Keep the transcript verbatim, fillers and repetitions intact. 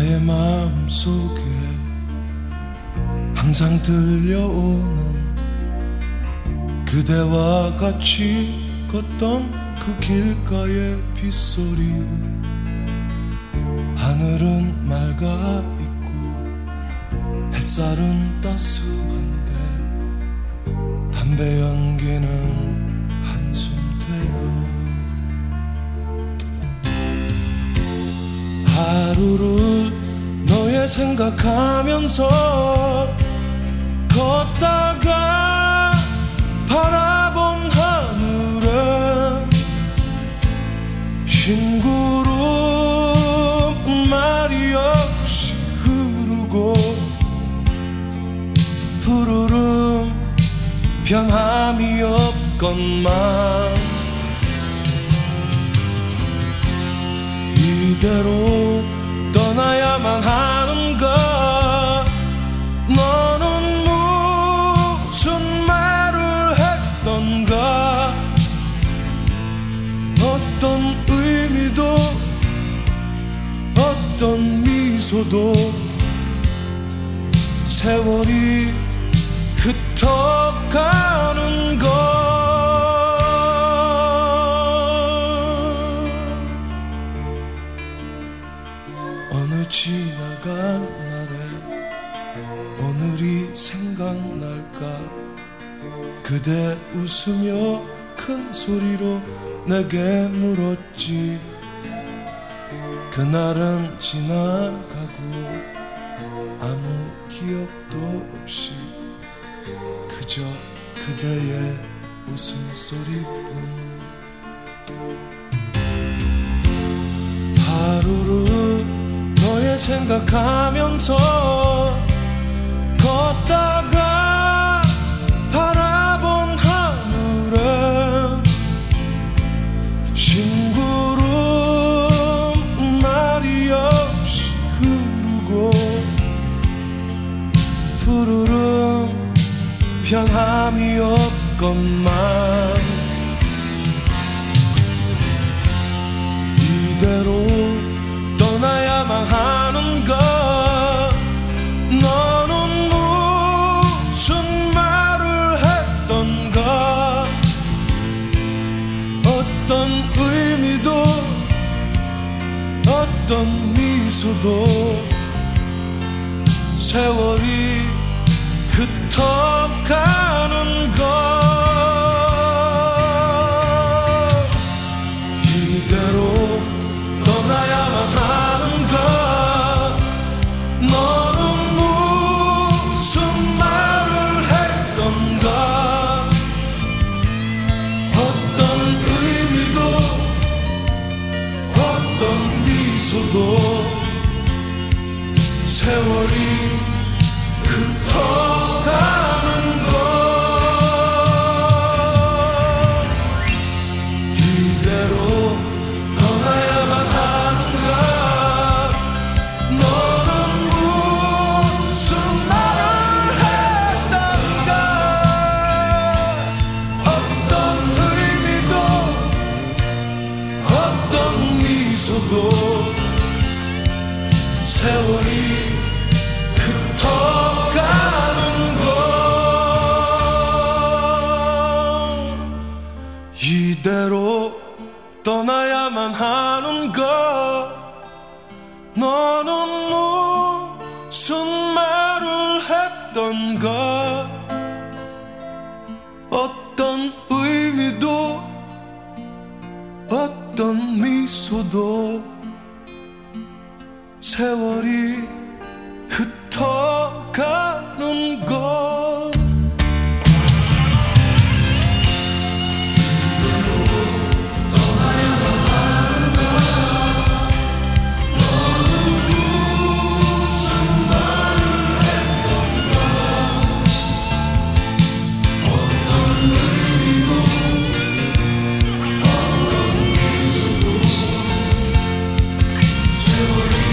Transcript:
나의 마음속에 항상 들려오는 그대와 같이 걷던 그 길가의 빗소리. 하늘은 맑아 있고 햇살은 따스한데 담배 연기는 한숨 되어. 하루를 너의 생각하면서 걷다가 바라본 하늘에 흰구름 말이 없이 흐르고 푸르름 변함이 없건만 이대로 떠나야만 하는가. 너는 무슨 말을 했던가. 어떤 의미도 어떤 미소도 세월이 흩어가는 것. 어느 지나간 날에 오늘이 생각날까. 그대 웃으며 큰 소리로 내게 물었지. 그날은 지나가고 아무 기억도 없이 그저 그대의 웃음소리뿐. 하루를 너의 생각하면서 걷다가 바라본 하늘에 흰구름 말이 없이 흐르고 푸르름 변함이 없건만 이대로 떠나야만 하는가. 너는 무슨 말을 했던가. 어떤 의미도 어떤 미소도 세월이 흩어가는 것. 이대로 떠나야만 하는가. 너는 무슨 말을 했던가. 어떤 의미도 어떤 미소도 세월이 흩어가는 것. 이대로 떠나야만 하는가. 너는 무슨 말을 했던가. 어떤 의미도 어떤 미소도 세월이 흩어가는 것. 이대로 떠나야만 하는가. 너는 무슨 말을 했던가. 어떤 의미도 어떤 미소도 세월이 흩어가는 것. 세월이